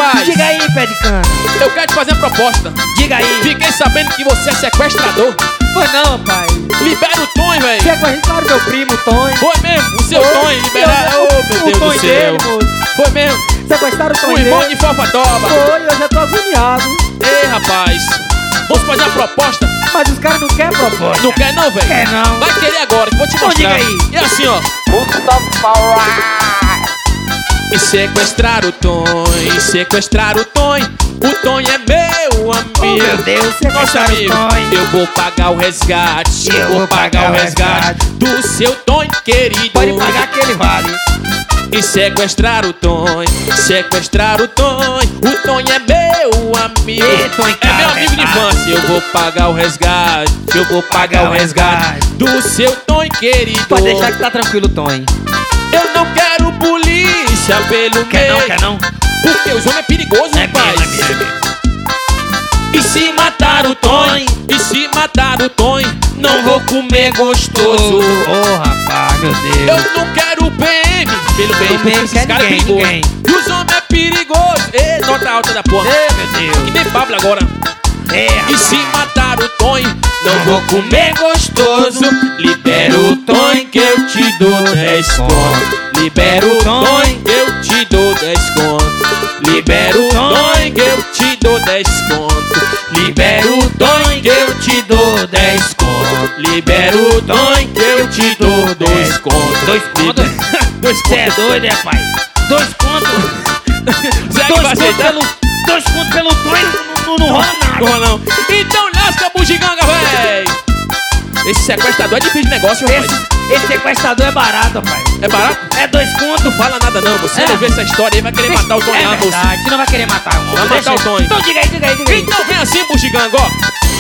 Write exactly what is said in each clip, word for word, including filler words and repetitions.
rapaz. Diga aí, pé de cana. Eu quero te fazer uma proposta. Diga aí. Fiquei sabendo que você é sequestrador. Foi não, pai. Libera o Tonho, velho. Sequestraram meu primo, Tonho. Foi mesmo, o seu Foi. Tonho liberar. Eu- Oh, meu o Deus Tonho do céu. dele, moço. Foi mesmo. Sequestraram o O Tonho irmão dele. de Fofadoba. Foi, eu já tô agoniado. Ei, rapaz. Vamos fazer uma proposta. Mas os caras não querem proposta. Não quer não, velho? Quer não. Vai querer agora, que vou te Então mostrar. diga aí. E assim, ó. E sequestrar o Tonho, e sequestrar o Tonho. O Tonho é meu amigo. Oh, meu Deus, Nosso sequestraram o amigo. Tonho. Eu vou pagar o resgate. Eu, Eu vou pagar o resgate do seu Tonho querido. Pode pagar que ele vale. E sequestrar o Tonho, sequestrar o Tonho. O Tonho é meu amigo. Ei, Tonho, é meu cara, amigo de é infância. Eu vou pagar o resgate. Eu vou pagar o resgate do seu Tonho querido. Pode deixar que tá tranquilo, Tonho. Eu não quero polícia pelo Quer meio. não, quer não? Porque o jogo é perigoso, É rapaz. mesmo, é mesmo, é mesmo. E se matar o Tonho, e se matar o Tonho, não vou comer gostoso. Ô, rapaz, meu Deus. Eu não quero P M pelo bem, Não porque quer esses caras é ninguém, perigoso. ninguém. E os homens é perigoso. Ei, nota alta da porra. Ei, meu Deus. Que nem Pablo agora. É, E rapaz. se matar o Tonho, não vou comer gostoso. Libera o Tonho que eu te dou dez conto. Libera o Tonho que eu te dou dez conto. Libera o Tonho que eu te dou dez conto. Libera o Tonho que eu te dou dez conto. Libera o Tonho que eu te dou dois contos. Dois contos? Dois Você é contos. doido, é, pai? Dois contos? Zé que vai Dois contos aceitar? pelo, dois contos pelo Tonho não, não, não rola nada. Porra, não. Então lasca bugiganga, véi. Esse sequestrador é difícil de negócio, rapaz. Esse, esse sequestrador é barato, pai. É barato? É dois contos. Não fala nada não, você É. não vê essa história aí, vai querer matar o Tonho É lá, moço. verdade, você não vai querer matar o Vai matar o Tonho. Então diga aí, diga aí, diga aí. Então vem assim, bugiganga, ó.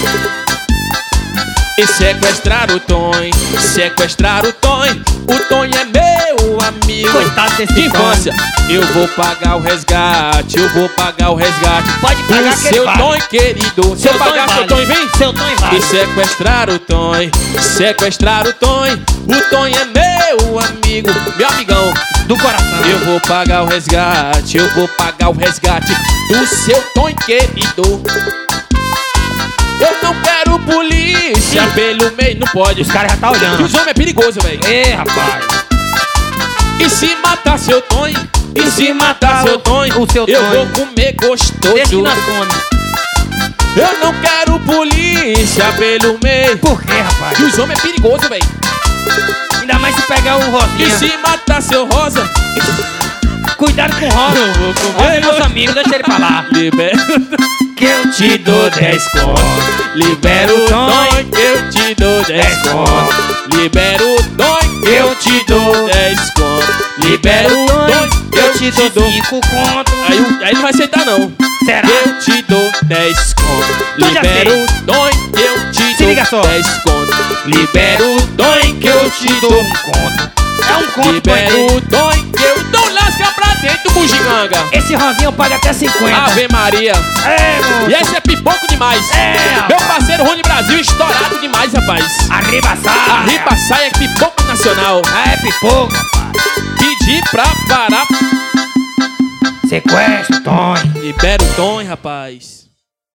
E sequestrar o Tonho, sequestrar o Tonho. O Tonho é meu amigo Coitado desse de infância. Eu vou pagar o resgate, eu vou pagar o resgate. Pode pagar do que ele seu vale. Tonho querido. Se eu pagar, seu Tonho vem? Seu Tonho vale. E sequestrar o Tonho, sequestrar o Tonho. O Tonho é meu amigo, meu amigão. Do coração. Eu vou pagar o resgate, eu vou pagar o resgate do seu Tonho querido. Eu não quero polícia pelo meio, não pode. Os caras já tá Que olhando. os homens é perigoso, velho. Ê, rapaz. E se matar seu Tonho, e se matar seu Tonho, o seu eu Tonho. vou comer gostoso. Deixa que nós come. Eu não quero polícia pelo meio. Por quê, rapaz? Que os homens é perigoso, velho. Ainda mais se pegar o E Rosinha. se matar seu Rosa, Cuidado com o Rosa. eu vou comer Rosa é nosso amigo, deixa ele falar. Libera, Que eu te dou dez conto. Libera o Tonho que eu te dou dez conto. Libera o Tonho que eu te dou dez conto. Libera o Tonho que eu te dou. cinco conto. Aí, o- aí não vai aceitar não. Será? Eu te dou dez conto. Tu já Libera sei. o Tonho que eu te Se liga dou só. dez conto. Libera o Tonho que eu te dou um conto. É um conto, Libera pai. o Tonho que eu dou lasca pra dentro, bugiganga. Esse Rosinha eu pago até cinquenta. Ave Maria. É, moço. E esse é pipoco demais. É, Meu rapaz. parceiro Rony Brasil, estourado demais, rapaz. Arriba, sai. Arriba saia é pipoco nacional. É pipoco, rapaz. Pedir pra parar. Sequestro, Tonho. Libera o Tonho, rapaz.